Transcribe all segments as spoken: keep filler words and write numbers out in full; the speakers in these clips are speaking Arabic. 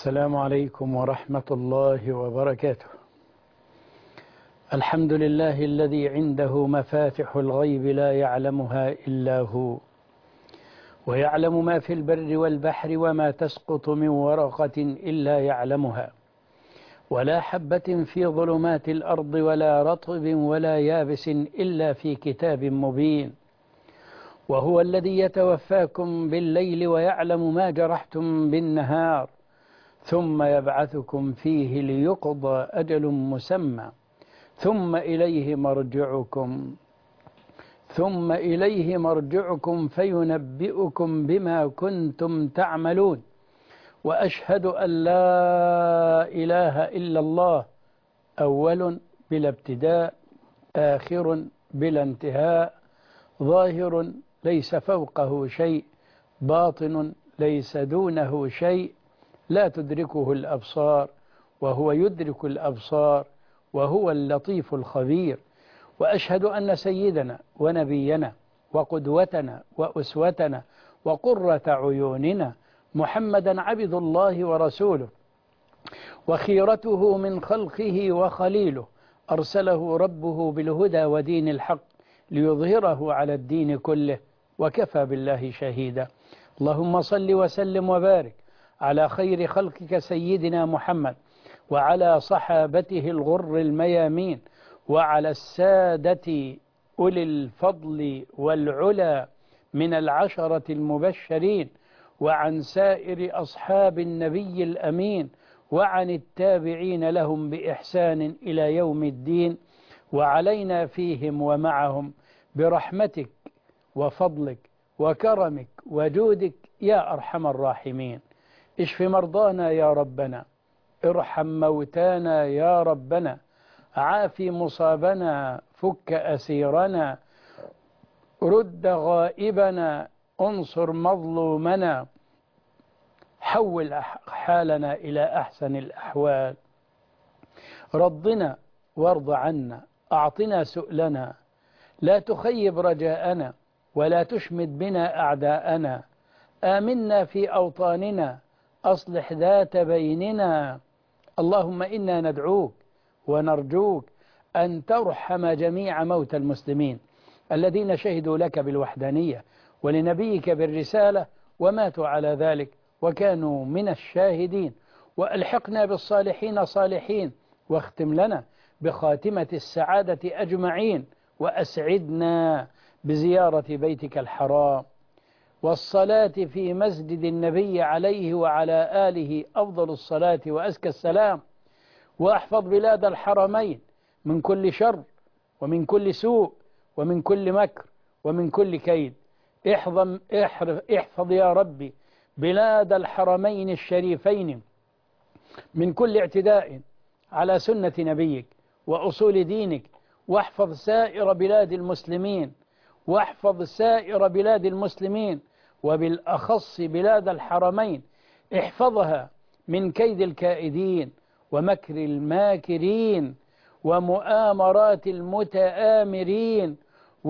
السلام عليكم ورحمة الله وبركاته. الحمد لله الذي عنده مفاتح الغيب لا يعلمها إلا هو، ويعلم ما في البر والبحر وما تسقط من ورقة إلا يعلمها، ولا حبة في ظلمات الأرض ولا رطب ولا يابس إلا في كتاب مبين. وهو الذي يتوفاكم بالليل ويعلم ما جرحتم بالنهار، ثم يبعثكم فيه ليقضى أجل مسمى، ثم إليه مرجعكم ثم إليه مرجعكم فينبئكم بما كنتم تعملون. وأشهد أن لا إله إلا الله، أول بلا ابتداء، آخر بلا انتهاء، ظاهر ليس فوقه شيء، باطن ليس دونه شيء، لا تدركه الأبصار وهو يدرك الأبصار، وهو اللطيف الخبير. وأشهد أن سيدنا ونبينا وقدوتنا وأسوتنا وقرة عيوننا محمدا عبد الله ورسوله، وخيرته من خلقه وخليله، أرسله ربه بالهدى ودين الحق ليظهره على الدين كله، وكفى بالله شهيدا. اللهم صل وسلم وبارك على خير خلقك سيدنا محمد، وعلى صحابته الغر الميامين، وعلى السادة أولي الفضل والعلا من العشرة المبشرين، وعن سائر أصحاب النبي الأمين، وعن التابعين لهم بإحسان إلى يوم الدين، وعلينا فيهم ومعهم برحمتك وفضلك وكرمك وجودك يا أرحم الراحمين. اشف مرضانا يا ربنا، ارحم موتانا يا ربنا، عافي مصابنا، فك أسيرنا، رد غائبنا، انصر مظلومنا، حول حالنا إلى أحسن الأحوال، رضنا وارض عنا، أعطنا سؤلنا، لا تخيب رجاءنا، ولا تشمت بنا أعداءنا، آمنا في أوطاننا، أصلح ذات بيننا. اللهم إنا ندعوك ونرجوك أن ترحم جميع موتى المسلمين الذين شهدوا لك بالوحدانية ولنبيك بالرسالة وماتوا على ذلك وكانوا من الشاهدين، وألحقنا بالصالحين صالحين، واختم لنا بخاتمة السعادة أجمعين، وأسعدنا بزيارة بيتك الحرام والصلاة في مسجد النبي عليه وعلى آله أفضل الصلاة وأزكى السلام. وأحفظ بلاد الحرمين من كل شر ومن كل سوء ومن كل مكر ومن كل كيد. احفظ, احفظ يا ربي بلاد الحرمين الشريفين من كل اعتداء على سنة نبيك وأصول دينك، واحفظ سائر بلاد المسلمين واحفظ سائر بلاد المسلمين وبالأخص بلاد الحرمين، احفظها من كيد الكائدين ومكر الماكرين ومؤامرات المتآمرين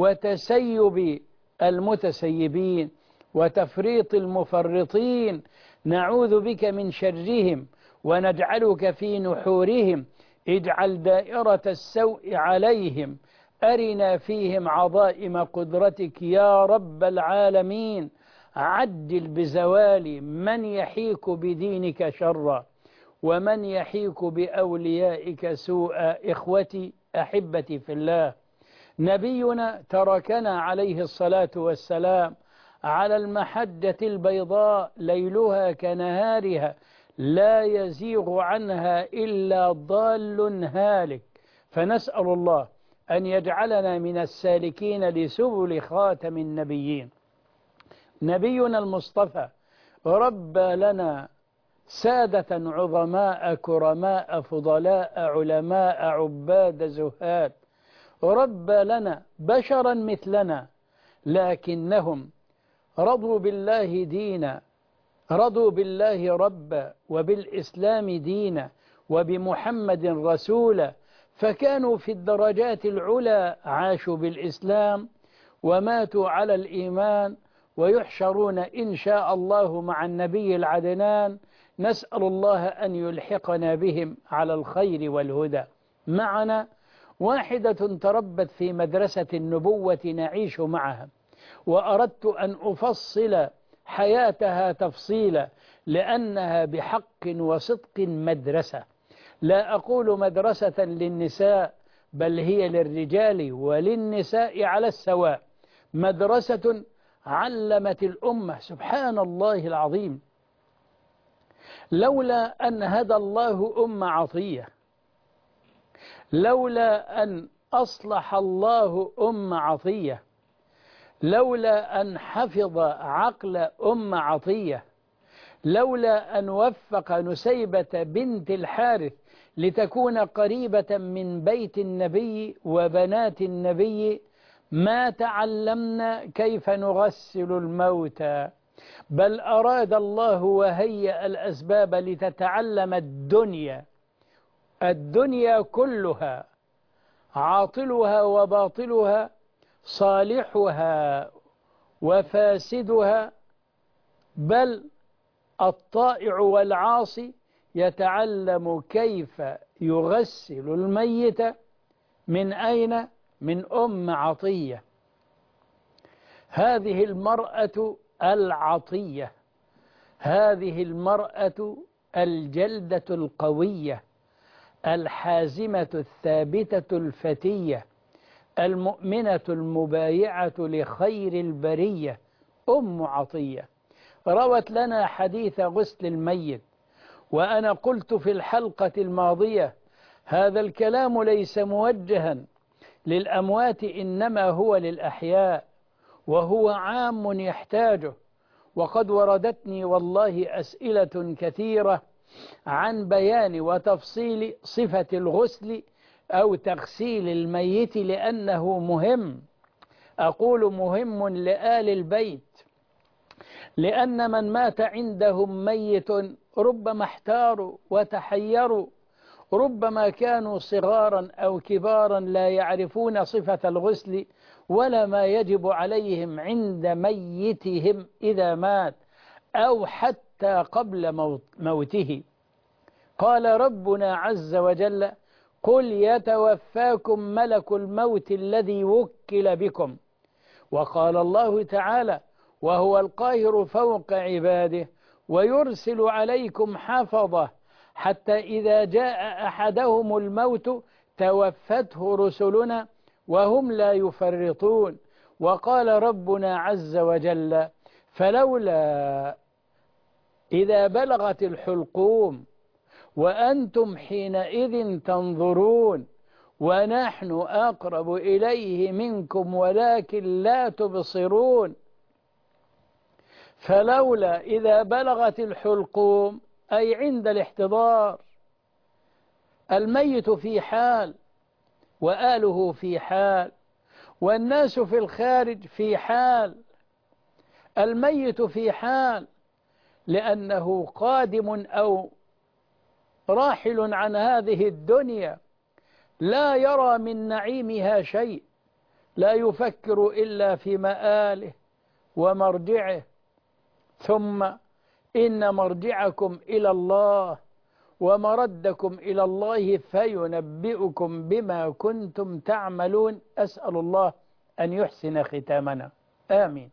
وتسيب المتسيبين وتفريط المفرطين. نعوذ بك من شرهم ونجعلك في نحورهم. اجعل دائرة السوء عليهم، أرنا فيهم عظائم قدرتك يا رب العالمين. عجل بزوال من يحيك بدينك شرا، ومن يحيك بأوليائك سوءا. إخوتي أحبتي في الله، نبينا تركنا عليه الصلاة والسلام على المحجة البيضاء ليلها كنهارها، لا يزيغ عنها إلا ضال هالك، فنسأل الله أن يجعلنا من السالكين لسبل خاتم النبيين. نبينا المصطفى ربى لنا سادة عظماء كرماء فضلاء علماء عباد زهاد، ربى لنا بشرا مثلنا لكنهم رضوا بالله دينا، رضوا بالله ربا وبالإسلام دينا وبمحمد رسولا، فكانوا في الدرجات العلى، عاشوا بالإسلام وماتوا على الإيمان، ويحشرون إن شاء الله مع النبي العدنان نسأل الله أن يلحقنا بهم على الخير والهدى. معنا واحدة تربت في مدرسة النبوة نعيش معها، وأردت أن أفصل حياتها تفصيلا لأنها بحق وصدق مدرسة. لا أقول مدرسة للنساء، بل هي للرجال وللنساء على السواء. مدرسة علمت الأمة. سبحان الله العظيم، لولا أن هدى الله أم عطية، لولا أن أصلح الله أم عطية، لولا أن حفظ عقل أم عطية، لولا أن وفق نسيبة بنت الحارث لتكون قريبة من بيت النبي وبنات النبي، ما تعلمنا كيف نغسل الموتى. بل أراد الله وهيأ الأسباب لتتعلم الدنيا، الدنيا كلها، عاطلها وباطلها، صالحها وفاسدها، بل الطائع والعاصي يتعلم كيف يغسل الميت. من أين؟ من أم عطية. هذه المرأة العطية، هذه المرأة الجلدة القوية الحازمة الثابتة الفتية المؤمنة المبايعة لخير البرية، أم عطية. روت لنا حديث غسل الميت، وأنا قلت في الحلقة الماضية هذا الكلام ليس موجها للأموات، إنما هو للأحياء، وهو عام يحتاجه. وقد وردتني والله أسئلة كثيرة عن بيان وتفصيل صفة الغسل أو تغسيل الميت، لأنه مهم. أقول مهم لآل البيت، لأن من مات عندهم ميت ربما احتاروا وتحيروا، ربما كانوا صغارا أو كبارا لا يعرفون صفة الغسل ولا ما يجب عليهم عند ميتهم إذا مات أو حتى قبل موت موته. قال ربنا عز وجل: قل يتوفاكم ملك الموت الذي وكل بكم. وقال الله تعالى: وهو القاهر فوق عباده ويرسل عليكم حفظه حتى إذا جاء أحدهم الموت توفته رسلنا وهم لا يفرطون. وقال ربنا عز وجل: فلولا إذا بلغت الحلقوم وأنتم حينئذ تنظرون ونحن أقرب إليه منكم ولكن لا تبصرون. فلولا إذا بلغت الحلقوم أي عند الاحتضار، الميت في حال وآله في حال والناس في الخارج في حال. الميت في حال لأنه قادم أو راحل عن هذه الدنيا، لا يرى من نعيمها شيء، لا يفكر إلا في مآله ومرجعه. ثم إن مرجعكم إلى الله ومردكم إلى الله فينبئكم بما كنتم تعملون. أسأل الله أن يحسن ختامنا، آمين.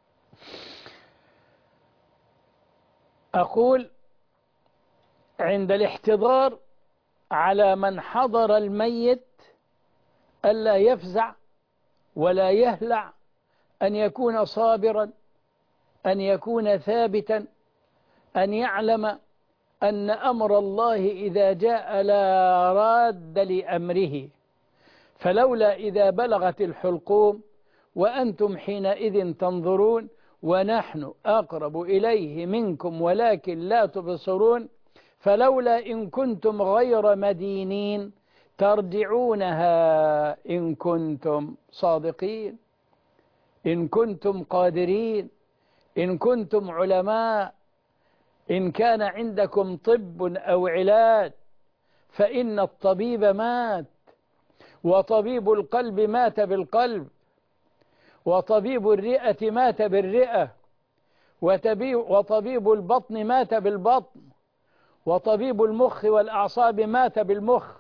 أقول عند الاحتضار على من حضر الميت ألا يفزع ولا يهلع، أن يكون صابرا، أن يكون ثابتا، أن يعلم أن أمر الله إذا جاء لا راد لأمره. فلولا إذا بلغت الحلقوم وأنتم حينئذ تنظرون ونحن أقرب إليه منكم ولكن لا تبصرون. فلولا إن كنتم غير مدينين ترجعونها إن كنتم صادقين، إن كنتم قادرين، إن كنتم علماء، إن كان عندكم طب أو علاج. فإن الطبيب مات، وطبيب القلب مات بالقلب، وطبيب الرئة مات بالرئة، وطبيب البطن مات بالبطن. وطبيب المخ والأعصاب مات بالمخ.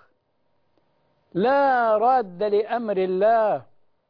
لا راد لأمر الله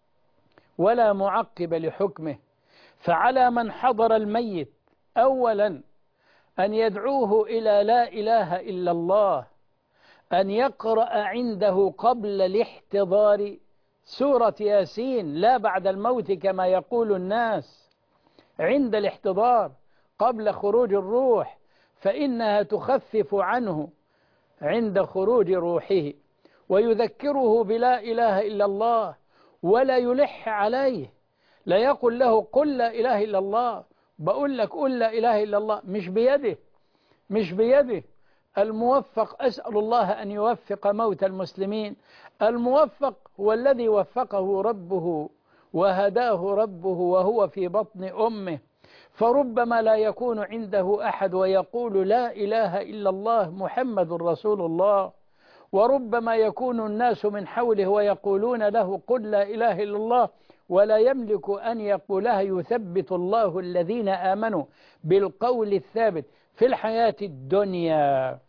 ولا معقب لحكمه. فعلى من حضر الميت أولا أن يدعوه إلى لا إله إلا الله، أن يقرأ عنده قبل الاحتضار سورة ياسين، لا بعد الموت كما يقول الناس، عند الاحتضار قبل خروج الروح، فإنها تخفف عنه عند خروج روحه، ويذكره بلا إله إلا الله ولا يلح عليه. لا يقول له قل لا إله إلا الله، بقول لك قل لا إله إلا الله، مش بيده، مش بيده. الموفق أسأل الله أن يوفق موتى المسلمين. الموفق هو الذي وفقه ربه وهداه ربه وهو في بطن أمه. فربما لا يكون عنده أحد ويقول لا إله إلا الله محمد رسول الله، وربما يكون الناس من حوله ويقولون له قل لا إله إلا الله ولا يملك أن يقولها. يثبت الله الذين آمنوا بالقول الثابت في الحياة الدنيا.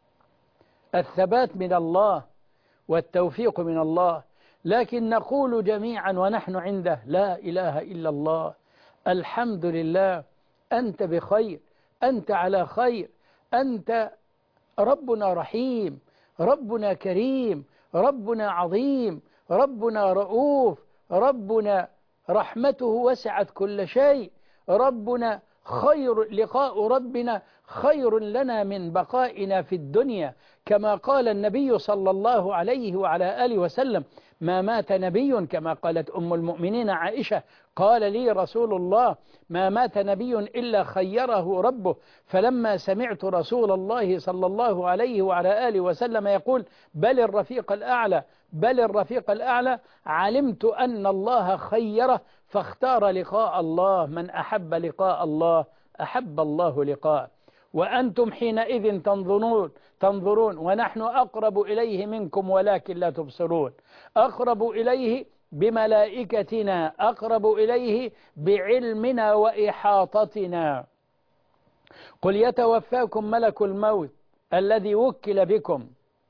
الثبات من الله والتوفيق من الله. لكن نقول جميعا ونحن عنده لا إله إلا الله، الحمد لله، أنت بخير، أنت على خير، أنت ربنا رحيم، ربنا كريم، ربنا عظيم، ربنا رؤوف، ربنا رحمته وسعت كل شيء، ربنا خير، لقاء ربنا خير لنا من بقائنا في الدنيا، كما قال النبي صلى الله عليه وعلى آله وسلم ما مات نبي، كما قالت أم المؤمنين عائشة قال لي رسول الله ما مات نبي إلا خيره ربه. فلما سمعت رسول الله صلى الله عليه وعلى آله وسلم يقول بل الرفيق الأعلى بل الرفيق الأعلى، علمت أن الله خيره فاختار لقاء الله. من أحب لقاء الله أحب الله لقاء. وأنتم حينئذ تنظرون تنظرون ونحن أقرب إليه منكم ولكن لا تبصرون. أقرب إليه بملائكتنا، أقرب إليه بعلمنا وإحاطتنا. قل يتوفاكم ملك الموت الذي وكل بكم،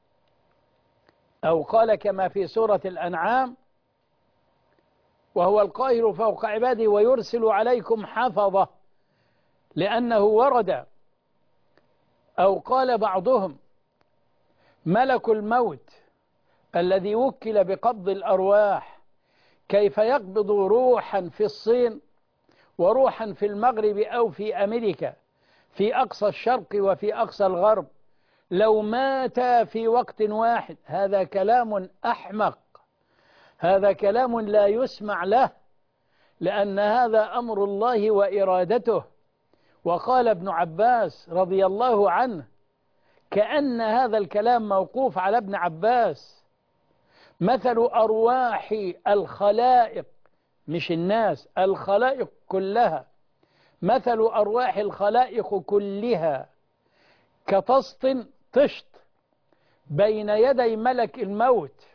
أو قال كما في سورة الأنعام وهو القاهر فوق عباده ويرسل عليكم حفظة، لأنه ورد. أو قال بعضهم ملك الموت الذي وكل بقبض الأرواح، كيف يقبض روحا في الصين وروحا في المغرب أو في أمريكا، في أقصى الشرق وفي أقصى الغرب، لو ماتا في وقت واحد. هذا كلام أحمق، هذا كلام لا يسمع له، لأن هذا أمر الله وإرادته. وقال ابن عباس رضي الله عنه كأن هذا الكلام موقوف على ابن عباس: مثل أرواح الخلائق، مش الناس، الخلائق كلها، مثل أرواح الخلائق كلها كطست طشت بين يدي ملك الموت،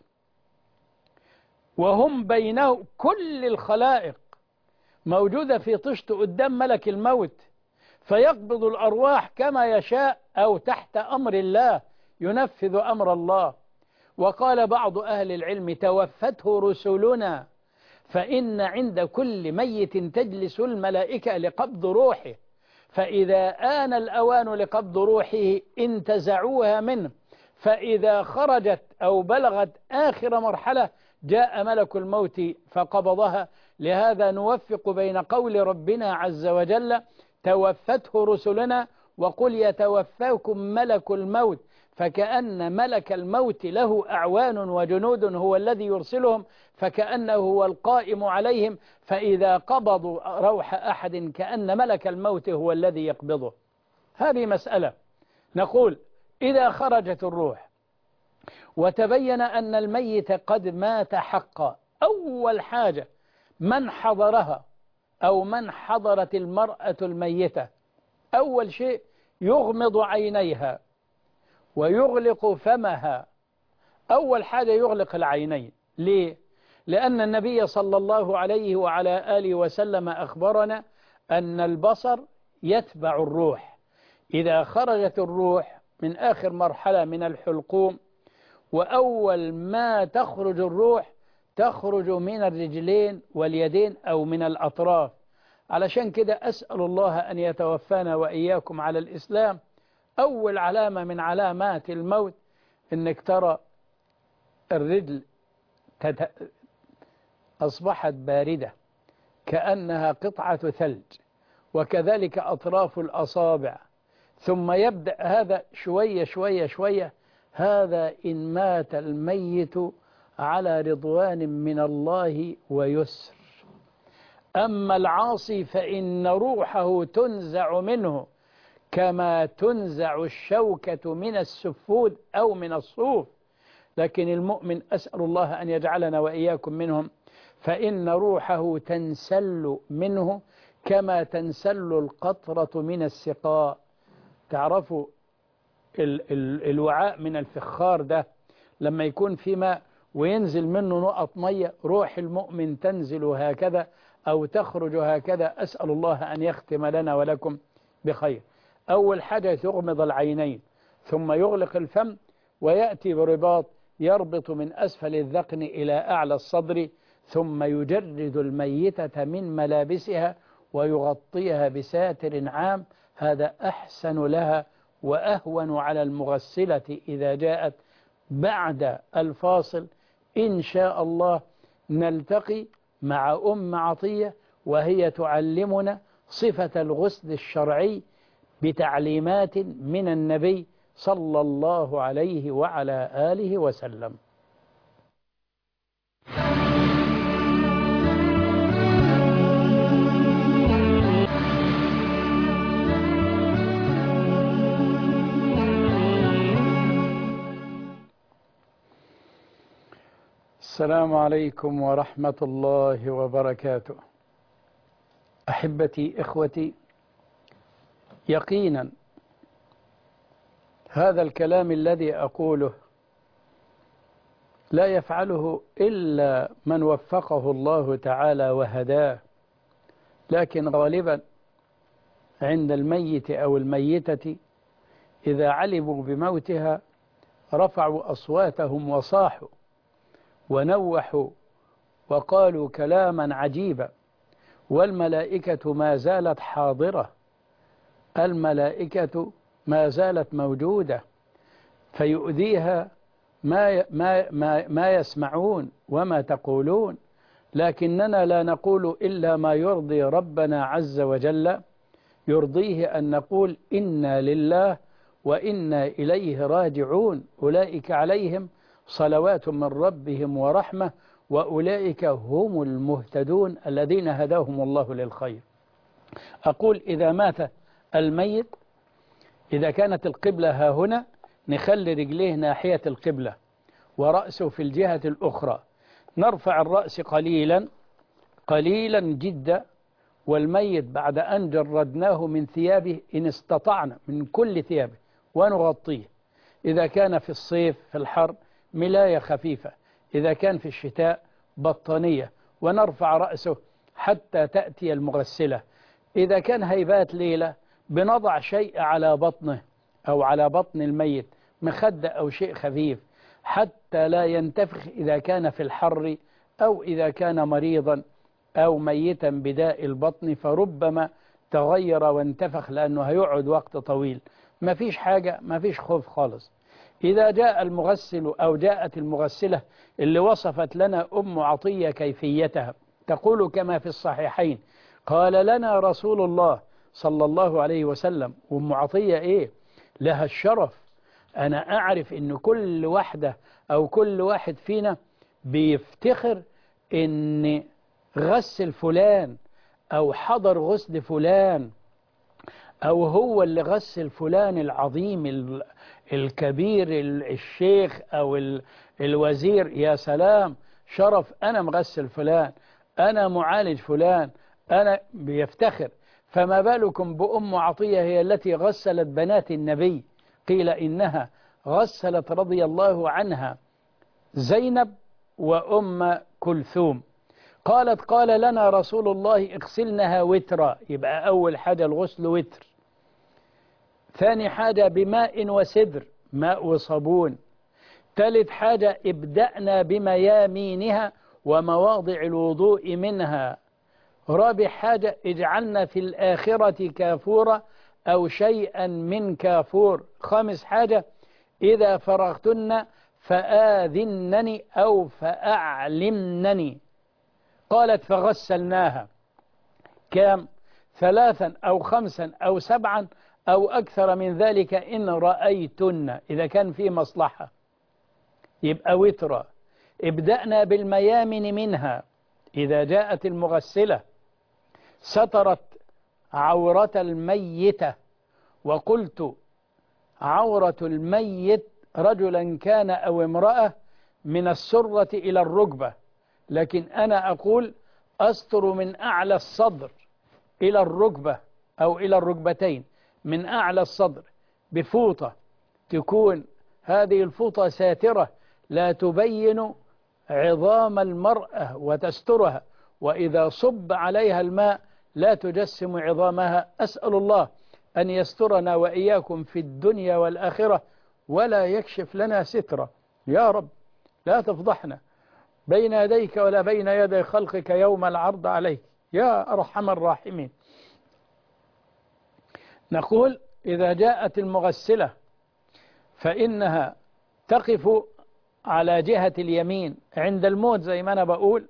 وهم بينه كل الخلائق موجودة في طشت قدام ملك الموت، فيقبض الأرواح كما يشاء أو تحت أمر الله، ينفذ أمر الله. وقال بعض أهل العلم توفته رسلنا، فإن عند كل ميت تجلس الملائكة لقبض روحه، فإذا آن الأوان لقبض روحه انتزعوها منه، فإذا خرجت أو بلغت آخر مرحلة جاء ملك الموت فقبضها. لهذا نوفق بين قول ربنا عز وجل توفته رسلنا وقل يتوفاكم ملك الموت، فكأن ملك الموت له أعوان وجنود هو الذي يرسلهم، فكأنه هو القائم عليهم، فإذا قبضوا روح أحد كأن ملك الموت هو الذي يقبضه. هذه مسألة. نقول إذا خرجت الروح وتبين أن الميت قد مات حقا، أول حاجة من حضرها أو من حضرت المرأة الميتة أول شيء يغمض عينيها ويغلق فمها. أول حاجة يغلق العينين. ليه؟ لأن النبي صلى الله عليه وعلى آله وسلم أخبرنا أن البصر يتبع الروح. إذا خرجت الروح من آخر مرحلة من الحلقوم، وأول ما تخرج الروح تخرج من الرجلين واليدين أو من الأطراف. علشان كده أسأل الله أن يتوفانا وإياكم على الإسلام. أول علامة من علامات الموت إنك ترى الرجل تت... أصبحت باردة كأنها قطعة ثلج، وكذلك أطراف الأصابع، ثم يبدأ هذا شوية شوية شوية. هذا إن مات الميت على رضوان من الله ويسر. أما العاصي فإن روحه تنزع منه كما تنزع الشوكة من السفود أو من الصوف. لكن المؤمن أسأل الله أن يجعلنا وإياكم منهم، فإن روحه تنسل منه كما تنسل القطرة من السقاء. تعرفوا ال ال الوعاء من الفخار ده لما يكون في ماء وينزل منه نقط مية، روح المؤمن تنزل هكذا أو تخرج هكذا. أسأل الله أن يختم لنا ولكم بخير. أول حاجة يغمض العينين، ثم يغلق الفم، ويأتي برباط يربط من أسفل الذقن إلى أعلى الصدر، ثم يجرد الميتة من ملابسها ويغطيها بساتر عام. هذا أحسن لها وأهون على المغسلة إذا جاءت. بعد الفاصل إن شاء الله نلتقي مع أم عطية، وهي تعلمنا صفة الغسل الشرعي بتعليمات من النبي صلى الله عليه وعلى آله وسلم. السلام عليكم ورحمة الله وبركاته. أحبتي إخوتي، يقينا هذا الكلام الذي أقوله لا يفعله إلا من وفقه الله تعالى وهداه، لكن غالبا عند الميت أو الميتة إذا علموا بموتها رفعوا أصواتهم وصاحوا ونوحوا وقالوا كلاما عجيبا، والملائكة ما زالت حاضرة، الملائكة ما زالت موجودة، فيؤذيها ما ما ما ما يسمعون وما تقولون. لكننا لا نقول إلا ما يرضي ربنا عز وجل. يرضيه أن نقول إنا لله وإنا إليه راجعون، أولئك عليهم صلوات من ربهم ورحمة وأولئك هم المهتدون الذين هداهم الله للخير. أقول إذا مات الميت، إذا كانت القبلة ها هنا نخلي رجليه ناحية القبلة ورأسه في الجهة الأخرى، نرفع الرأس قليلا قليلا جدا، والميت بعد أن جردناه من ثيابه إن استطعنا من كل ثيابه ونغطيه. إذا كان في الصيف في الحر ملاية خفيفة، إذا كان في الشتاء بطانية، ونرفع رأسه حتى تأتي المغسلة. إذا كان هيبات ليلة بنضع شيء على بطنه أو على بطن الميت، مخدة أو شيء خفيف حتى لا ينتفخ إذا كان في الحر أو إذا كان مريضا أو ميتا بداء البطن، فربما تغير وانتفخ لأنه هيقعد وقت طويل. ما فيش حاجة، ما فيش خوف خالص. إذا جاء المغسل أو جاءت المغسلة اللي وصفت لنا أم عطية كيفيتها، تقول كما في الصحيحين: قال لنا رسول الله صلى الله عليه وسلم. وأم عطية إيه لها الشرف. أنا أعرف إن كل واحدة أو كل واحد فينا بيفتخر إن غسل فلان أو حضر غسل فلان أو هو اللي غسل فلان العظيم الكبير الشيخ أو الوزير. يا سلام، شرف، أنا مغسل فلان، أنا معالج فلان، أنا بيفتخر. فما بالكم بأم عطية هي التي غسلت بنات النبي. قيل إنها غسلت رضي الله عنها زينب وأم كلثوم. قالت: قال لنا رسول الله اغسلنها وترا. يبقى أول حاجة الغسل وتر. ثاني حاجة بماء وسدر، ماء وصابون. ثالث حاجة ابدأنا بميامينها ومواضع الوضوء منها. رابع حاجة اجعلنا في الآخرة كافورا أو شيئا من كافور. خامس حاجة إذا فرغتن فآذنني أو فأعلمنني. قالت فغسلناها كام؟ ثلاثا أو خمسا أو سبعا أو أكثر من ذلك إن رأيتن، إذا كان في مصلحة يبقى وترا. ابدأنا بالميامن منها. إذا جاءت المغسلة سترت عورة الميتة، وقلت عورة الميت رجلا كان أو امرأة من السرة إلى الركبة، لكن أنا أقول أستر من أعلى الصدر إلى الركبة أو إلى الركبتين، من أعلى الصدر بفوطة تكون هذه الفوطة ساترة لا تبين عظام المرأة وتسترها، وإذا صب عليها الماء لا تجسم عظامها. أسأل الله أن يسترنا وإياكم في الدنيا والآخرة ولا يكشف لنا سترة يا رب. لا تفضحنا بين يديك ولا بين يدي خلقك يوم العرض عليك يا أرحم الراحمين. نقول إذا جاءت المغسلة فإنها تقف على جهة اليمين عند الموت، زي ما أنا بقول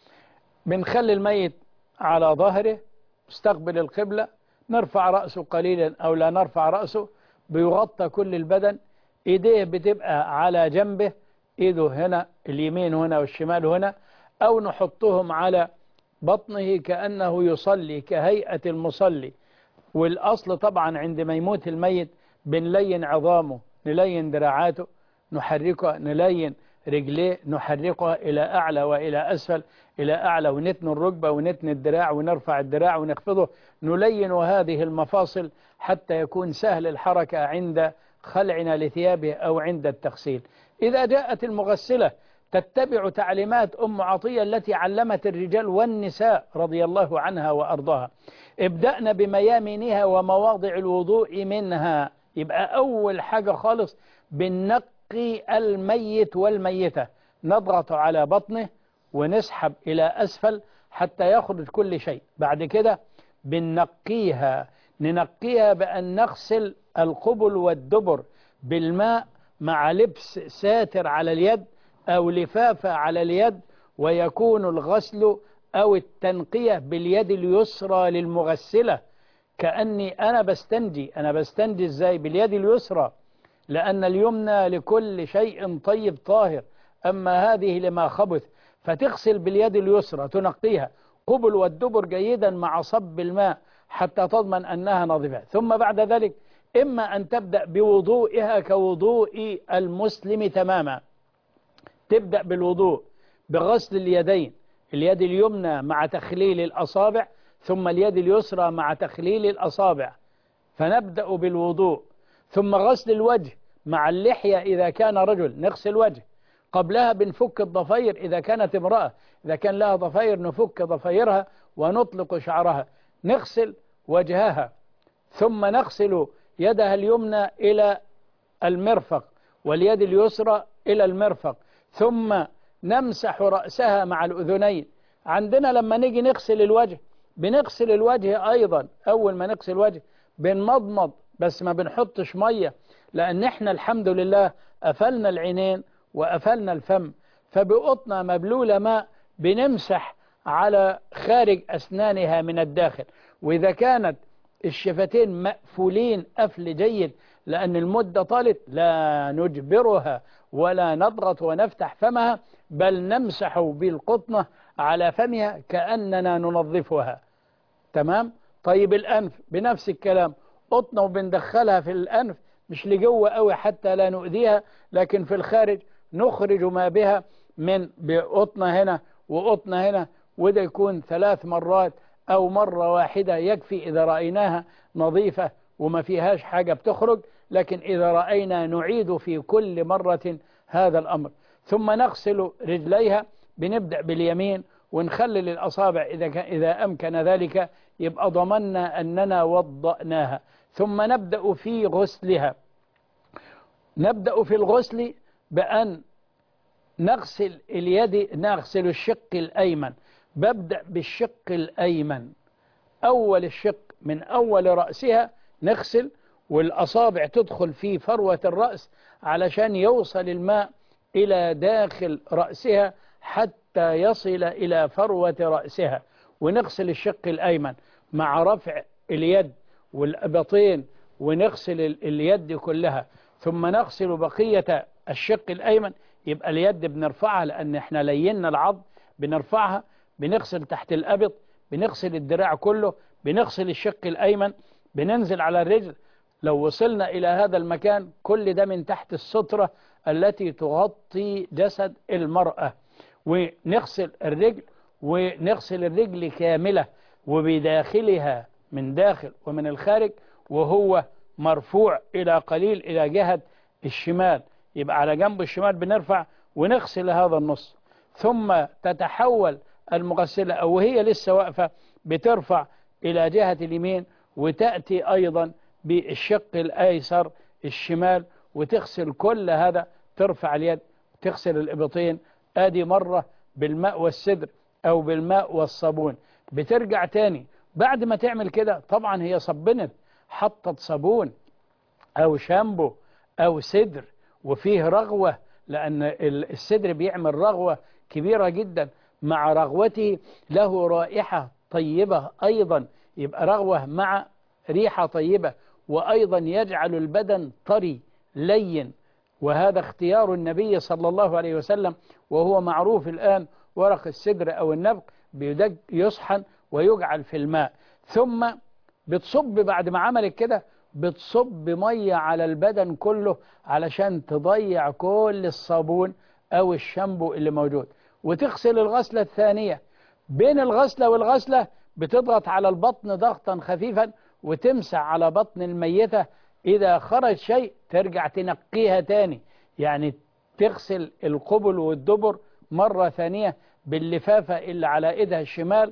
بنخلي الميت على ظهره مستقبل القبلة، نرفع رأسه قليلا أو لا نرفع رأسه، بيغطى كل البدن، إيديه بتبقى على جنبه، إيده هنا اليمين هنا والشمال هنا، أو نحطهم على بطنه كأنه يصلي كهيئة المصلي. والأصل طبعا عندما يموت الميت بنلين عظامه، نلين دراعاته، نحركها، نلين رجليه، نحركها إلى أعلى وإلى أسفل، إلى أعلى ونتن الركبة ونتن الدراع ونرفع الدراع ونخفضه، نلين هذه المفاصل حتى يكون سهل الحركة عند خلعنا لثيابه أو عند التغسيل. إذا جاءت المغسلة تتبع تعليمات أم عطية التي علمت الرجال والنساء رضي الله عنها وأرضاها. ابدأنا بميامنها ومواضع الوضوء منها. يبقى أول حاجة خالص بنقي الميت والميتة، نضغط على بطنه ونسحب إلى أسفل حتى يخرج كل شيء. بعد كده بنقيها، ننقيها بأن نغسل القبل والدبر بالماء مع لبس ساتر على اليد أو لفافة على اليد، ويكون الغسل أو التنقية باليد اليسرى للمغسلة. كأني أنا بستنجي، أنا بستنجي إزاي؟ باليد اليسرى، لأن اليمنى لكل شيء طيب طاهر، أما هذه لما خبث، فتغسل باليد اليسرى تنقيها قبل والدبر جيدا مع صب الماء حتى تضمن أنها نظيفة. ثم بعد ذلك إما أن تبدأ بوضوئها كوضوء المسلم تماما، تبدأ بالوضوء بغسل اليدين، اليد اليمنى مع تخليل الأصابع، ثم اليد اليسرى مع تخليل الأصابع، فنبدأ بالوضوء. ثم غسل الوجه مع اللحية إذا كان رجل نغسل وجه، قبلها بنفك الضفير إذا كانت امرأة، إذا كان لها ضفير نفك ضفيرها ونطلق شعرها، نغسل وجهها، ثم نغسل يدها اليمنى إلى المرفق واليد اليسرى إلى المرفق، ثم نمسح رأسها مع الأذنين. عندنا لما نيجي نغسل الوجه بنغسل الوجه أيضا، أول ما نغسل الوجه بنمضمض بس ما بنحطش مية، لأن احنا الحمد لله قفلنا العينين وقفلنا الفم، فبقطنا مبلولة ماء بنمسح على خارج أسنانها من الداخل. وإذا كانت الشفتين مقفولين قفل جيد لأن المدة طالت، لا نجبرها ولا نضغط ونفتح فمها، بل نمسح بالقطنة على فمها كأننا ننظفها. تمام؟ طيب الأنف بنفس الكلام، قطنة وبندخلها في الأنف مش لجوه قوي حتى لا نؤذيها، لكن في الخارج نخرج ما بها من بقطنة هنا وقطنة هنا، وده يكون ثلاث مرات أو مرة واحدة يكفي إذا رأيناها نظيفة وما فيهاش حاجة بتخرج. لكن إذا رأينا نعيد في كل مرة هذا الأمر. ثم نغسل رجليها، بنبدأ باليمين ونخلل الأصابع إذا إذا أمكن ذلك، يبقى ضمننا أننا وضأناها. ثم نبدأ في غسلها. نبدأ في الغسل بأن نغسل اليد، نغسل الشق الأيمن. ببدأ بالشق الأيمن، أول الشق من أول رأسها نغسل، والأصابع تدخل في فروة الرأس علشان يوصل الماء إلى داخل رأسها حتى يصل إلى فروة رأسها، ونغسل الشق الأيمن مع رفع اليد والأبطين، ونغسل اليد كلها، ثم نغسل بقية الشق الأيمن. يبقى اليد بنرفعها لأن احنا لينا العظم، بنرفعها، بنغسل تحت الأبط، بنغسل الدراع كله، بنغسل الشق الأيمن، بننزل على الرجل. لو وصلنا إلى هذا المكان كل ده من تحت السترة التي تغطي جسد المرأة، ونغسل الرجل، ونغسل الرجل كاملة وبداخلها من داخل ومن الخارج، وهو مرفوع إلى قليل إلى جهة الشمال، يبقى على جنب الشمال بنرفع ونغسل هذا النص. ثم تتحول المغسلة أو وهي لسه واقفة بترفع إلى جهة اليمين، وتأتي أيضا بالشق الأيسر الشمال وتغسل كل هذا، ترفع اليد، تغسل الإبطين. آدي مرة بالماء والسدر أو بالماء والصابون. بترجع تاني بعد ما تعمل كده، طبعا هي صبنت، حطت صابون أو شامبو أو سدر وفيه رغوة، لأن السدر بيعمل رغوة كبيرة جدا، مع رغوته له رائحة طيبة أيضا، يبقى رغوة مع ريحة طيبة، وأيضا يجعل البدن طري لين. وهذا اختيار النبي صلى الله عليه وسلم، وهو معروف الآن. ورق السدر أو النبق بيدج يصحن ويجعل في الماء، ثم بتصب بعد ما عملت كده، بتصب مية على البدن كله علشان تضيع كل الصابون أو الشامبو اللي موجود، وتغسل الغسلة الثانية. بين الغسلة والغسلة بتضغط على البطن ضغطا خفيفا، وتمسح على بطن الميتة. إذا خرج شيء ترجع تنقيها تاني، يعني تغسل القبل والدبر مرة ثانية باللفافة اللي على إيدها الشمال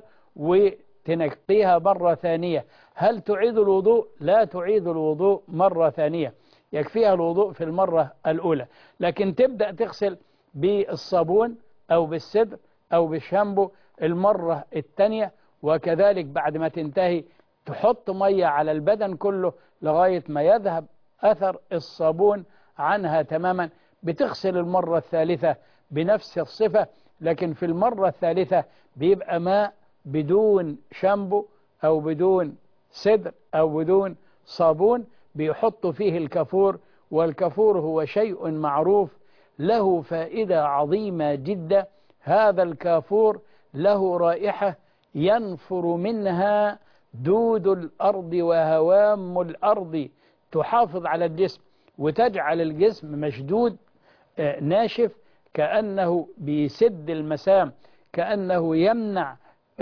وتنقيها مرة ثانية. هل تعيد الوضوء؟ لا تعيد الوضوء مرة ثانية، يكفيها الوضوء في المرة الأولى. لكن تبدأ تغسل بالصابون أو بالسدر أو بالشامبو المرة الثانية، وكذلك بعد ما تنتهي تحط مية على البدن كله لغاية ما يذهب أثر الصابون عنها تماما. بتغسل المرة الثالثة بنفس الصفة، لكن في المرة الثالثة بيبقى ماء بدون شامبو أو بدون سدر أو بدون صابون، بيحط فيه الكافور. والكافور هو شيء معروف له فائدة عظيمة جدا. هذا الكافور له رائحة ينفر منها دود الأرض وهوام الأرض، تحافظ على الجسم وتجعل الجسم مشدود ناشف، كأنه بيسد المسام، كأنه يمنع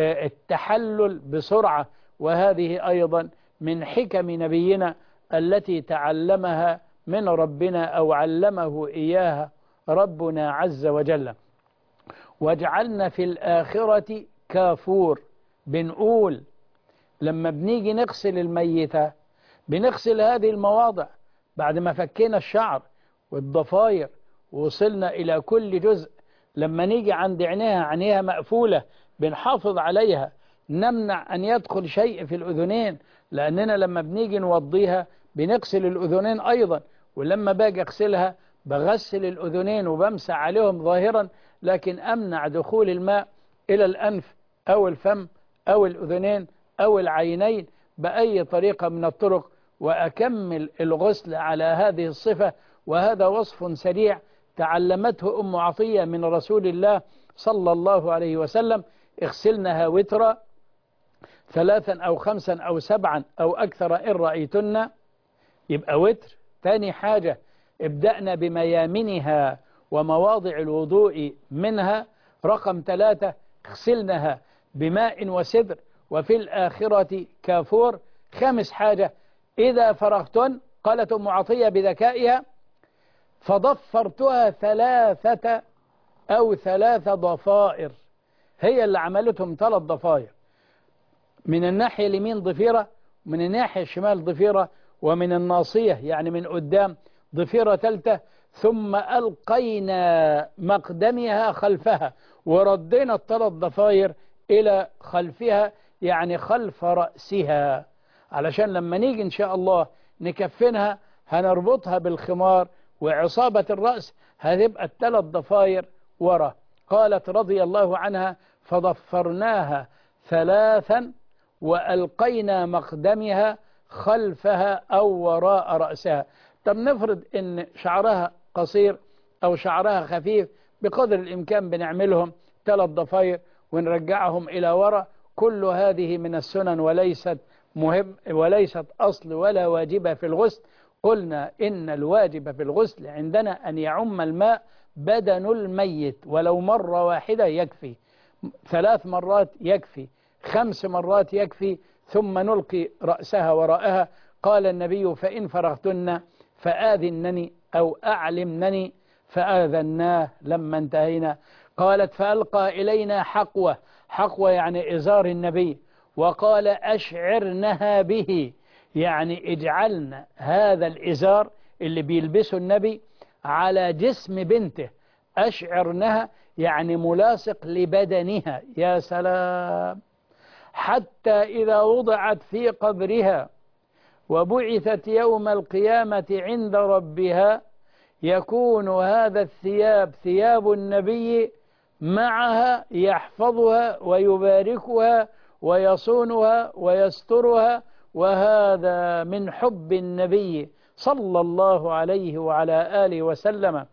التحلل بسرعة. وهذه أيضا من حكم نبينا التي تعلمها من ربنا أو علمه إياها ربنا عز وجل. واجعلنا في الآخرة كافور. بنقول لما بنيجي نغسل الميتة بنغسل هذه المواضع بعد ما فكينا الشعر والضفاير ووصلنا إلى كل جزء. لما نيجي عند عينيها، عينيها مقفولة، بنحافظ عليها، نمنع أن يدخل شيء في الأذنين، لأننا لما بنيجي نوضيها بنغسل الأذنين أيضا. ولما باجي أغسلها بغسل الأذنين وبمسح عليهم ظاهرا، لكن أمنع دخول الماء إلى الأنف أو الفم أو الأذنين أو العينين بأي طريقة من الطرق، وأكمل الغسل على هذه الصفة. وهذا وصف سريع تعلمته أم عطية من رسول الله صلى الله عليه وسلم: اغسلنها وترا ثلاثا أو خمسا أو سبعا أو أكثر إن رأيتن. يبقى وتر. تاني حاجة ابدأنا بميامنها ومواضع الوضوء منها. رقم ثلاثة اغسلنها بماء وسدر، وفي الآخرة كافور. خامس حاجة إذا فرغتن، قالت أم عطية بذكائها: فضفرتها ثلاثة أو ثلاث ضفائر. هي اللي عملتهم ثلاث ضفائر، من الناحية اليمين ضفيرة، من الناحية الشمال ضفيرة، ومن الناصية يعني من قدام ضفيرة ثالثة، ثم ألقينا مقدمها خلفها، وردينا الثلاث ضفاير إلى خلفها يعني خلف رأسها، علشان لما نيجي إن شاء الله نكفنها هنربطها بالخمار، وعصابة الرأس هتبقى الثلاث ضفاير ورا. قالت رضي الله عنها: فضفرناها ثلاثا وألقينا مقدمها خلفها أو وراء رأسها. طب نفرض إن شعرها قصير أو شعرها خفيف، بقدر الإمكان بنعملهم ثلاث ضفاير ونرجعهم إلى وراء. كل هذه من السنن وليست مهم وليست أصل ولا واجبة في الغسل. قلنا إن الواجب في الغسل عندنا أن يعم الماء بدن الميت، ولو مرة واحدة يكفي، ثلاث مرات يكفي، خمس مرات يكفي، ثم نلقي رأسها وراءها. قال النبي: فإن فرغتن فآذنني أو أعلمنني، فآذناه لما انتهينا. قالت: فألقى إلينا حقوة، حقوة يعني إزار النبي، وقال: أشعرنها به، يعني اجعلنا هذا الإزار اللي بيلبسه النبي على جسم بنته، أشعرنها يعني ملاصق لبدنها. يا سلام! حتى إذا وضعت في قبرها وبعثت يوم القيامة عند ربها يكون هذا الثياب ثياب النبي معها، يحفظها ويباركها ويصونها ويسترها. وهذا من حب النبي صلى الله عليه وعلى آله وسلم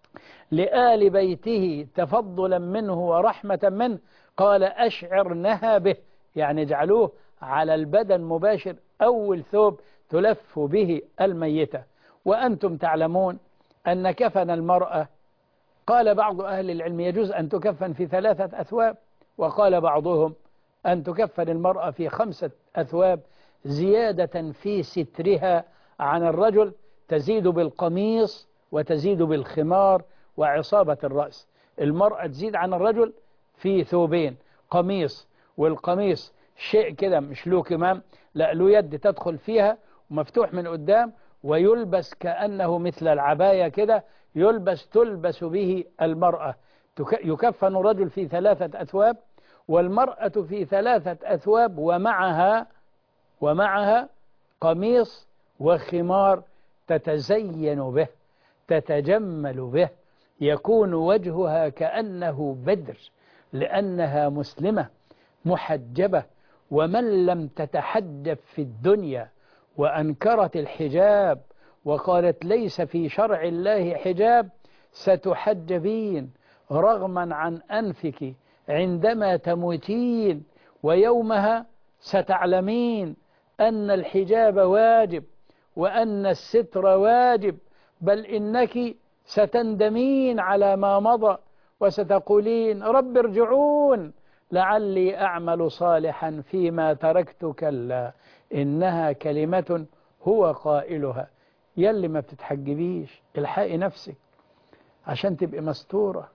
لآل بيته تفضلا منه ورحمة منه. قال: أشعرنها به، يعني اجعلوه على البدن مباشر، أول ثوب تلف به الميتة. وأنتم تعلمون أن كفن المرأة، قال بعض أهل العلم يجوز أن تكفن في ثلاثة أثواب، وقال بعضهم أن تكفن المرأة في خمسة أثواب، زيادة في سترها عن الرجل، تزيد بالقميص وتزيد بالخمار وعصابة الرأس. المرأة تزيد عن الرجل في ثوبين، قميص، والقميص شيء كده مش له كمام، لا له يد تدخل فيها ومفتوح من قدام، ويلبس كأنه مثل العباية كده، يلبس تلبس به المرأة. يكفن الرجل في ثلاثة أثواب والمرأة في ثلاثة أثواب، ومعها ومعها قميص وخمار تتزين به، تتجمل به، يكون وجهها كأنه بدر، لأنها مسلمة محجبة. ومن لم تتحجب في الدنيا وأنكرت الحجاب وقالت ليس في شرع الله حجاب، ستحجبين رغما عن أنفك عندما تموتين، ويومها ستعلمين أن الحجاب واجب وأن الستر واجب، بل إنك ستندمين على ما مضى وستقولين: رب ارجعون لعلي أعمل صالحا فيما تركت، كلا إنها كلمة هو قائلها. يلي ما بتتحجبيش الحقي نفسك عشان تبقي مستورة.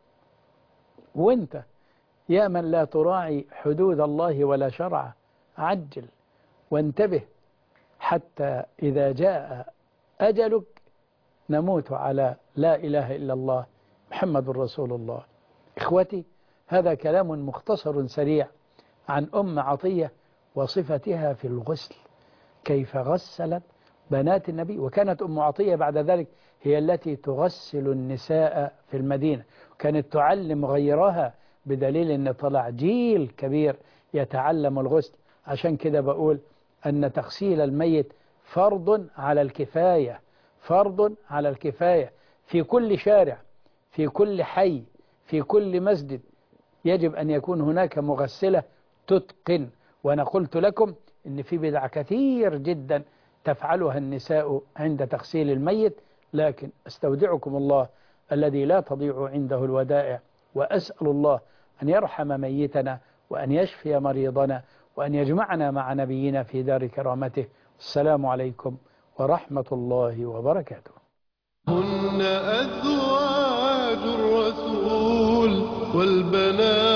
وانت يا من لا تراعي حدود الله ولا شرعه، عجل وانتبه حتى إذا جاء أجلك نموت على لا إله إلا الله محمد رسول الله. إخوتي، هذا كلام مختصر سريع عن أم عطية وصفتها في الغسل، كيف غسلت بنات النبي. وكانت أم عطية بعد ذلك هي التي تغسل النساء في المدينة، كانت تعلم غيرها، بدليل أن طلع جيل كبير يتعلم الغسل. عشان كده بقول أن تغسيل الميت فرض على الكفاية، فرض على الكفاية، في كل شارع، في كل حي، في كل مسجد يجب أن يكون هناك مغسلة تتقن. وأنا قلت لكم إن في بدع كثير جدا تفعلها النساء عند تغسيل الميت، لكن استودعكم الله الذي لا تضيع عنده الودائع، وأسأل الله أن يرحم ميتنا وأن يشفي مريضنا وأن يجمعنا مع نبينا في دار كرامته. السلام عليكم ورحمة الله وبركاته. هن أزواج الرسول والبنات